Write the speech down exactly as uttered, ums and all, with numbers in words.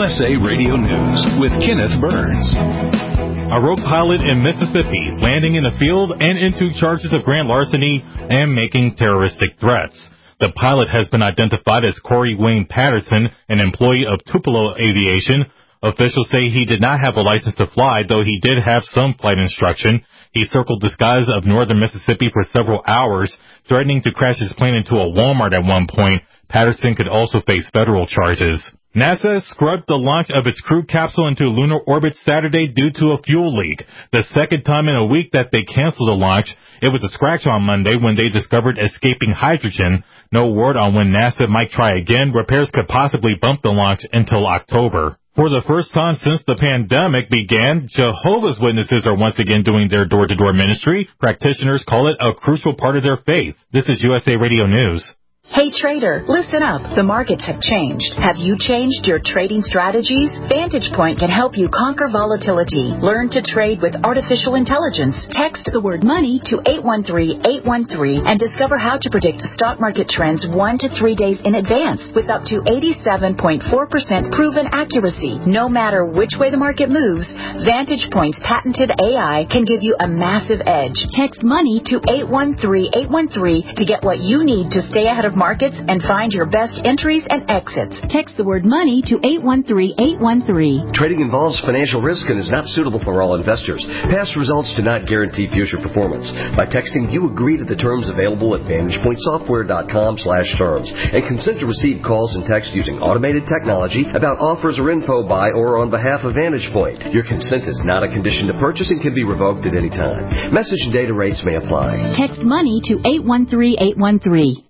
S A Radio News with Kenneth Burns. A rogue pilot in Mississippi landing in a field and into charges of grand larceny and making terroristic threats. The pilot has been identified as Corey Wayne Patterson, an employee of Tupelo Aviation. Officials say he did not have a license to fly, though he did have some flight instruction. He circled the skies of northern Mississippi for several hours, threatening to crash his plane into a Walmart at one point. Patterson could also face federal charges. NASA scrubbed the launch of its crew capsule into lunar orbit Saturday due to a fuel leak. The second time in a week that they canceled the launch. It was a scratch on Monday when they discovered escaping hydrogen. No word on when NASA might try again. Repairs could possibly bump the launch until October. For the first time since the pandemic began, Jehovah's Witnesses are once again doing their door-to-door ministry. Practitioners call it a crucial part of their faith. This is U S A Radio News. Hey trader, listen up. The markets have changed. Have you changed your trading strategies? Vantage Point can help you conquer volatility. Learn to trade with artificial intelligence. Text the word money to eight one three, eight one three and discover how to predict stock market trends one to three days in advance with up to eighty-seven point four percent proven accuracy. No matter which way the market moves, Vantage Point's patented A I can give you a massive edge. Text money to eight one three, eight one three to get what you need to stay ahead of markets and find your best entries and exits. Text the word money to eight one three, eight one three. Trading involves financial risk and is not suitable for all investors. Past results do not guarantee future performance. By texting, you agree to the terms available at vantage point software dot com slash terms and consent to receive calls and text using automated technology about offers or info by or on behalf of Vantage Point. Your consent is not a condition to purchase and can be revoked at any time. Message and data rates may apply. Text money to eight one three, eight one three.